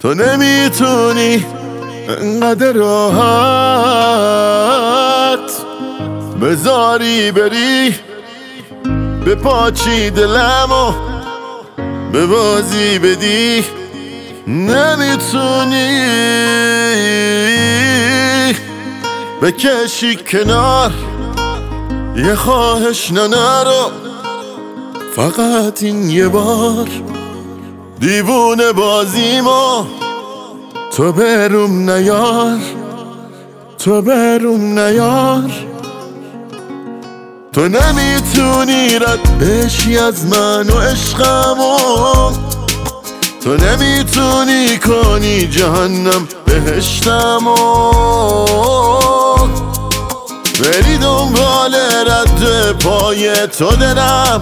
تو نمیتونی انقدر راحت بذاری بری به پاچی دلمو به بازی بدی. نمیتونی بکشی کنار یه خواهش نرو، فقط این یه بار دیوونه بازیمو تو بروم نیار، تو بروم نیار. تو نمیتونی رد بشی از من و عشقمو، تو نمیتونی کنی جهنم بهشتمو، بری دنبال رد پای تو دلم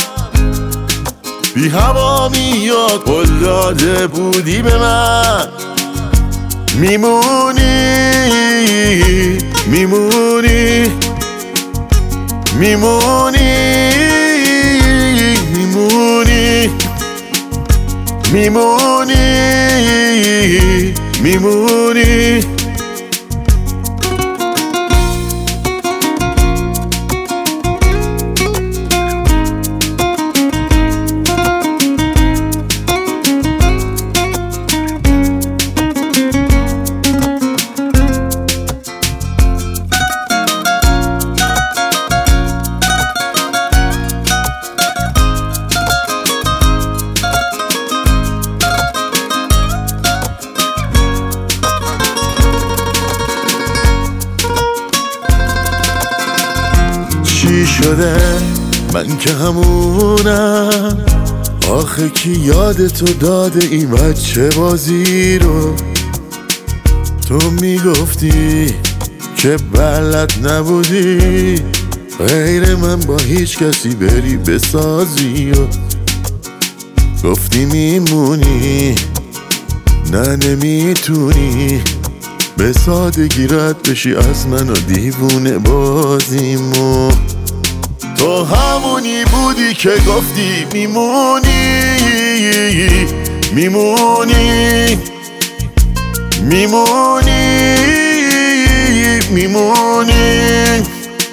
بی هوا میاد قول داده بودی به من. میمونی میمونی میمونی میمونی میمونی میمونی. چی شده من که همونم، آخه کی یادتو داده این بچه بازی رو؟ تو میگفتی که بلد نبودی غیر من با هیچ کسی بری بسازی و گفتی میمونی، نه نمیتونی به سادگی رد بشی از من و دیوونه بازیمو. تو همونی بودی که گفتی میمونی میمونی میمونی میمونی.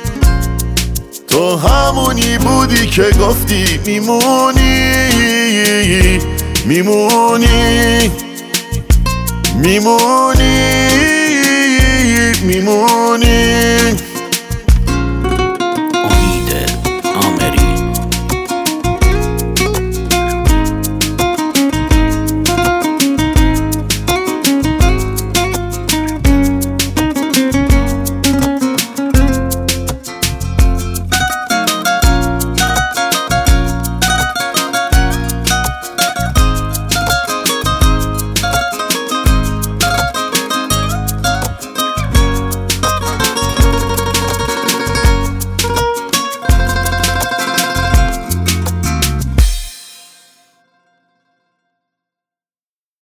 تو همونی بودی که گفتی میمونی میمونی میمونی میمونی.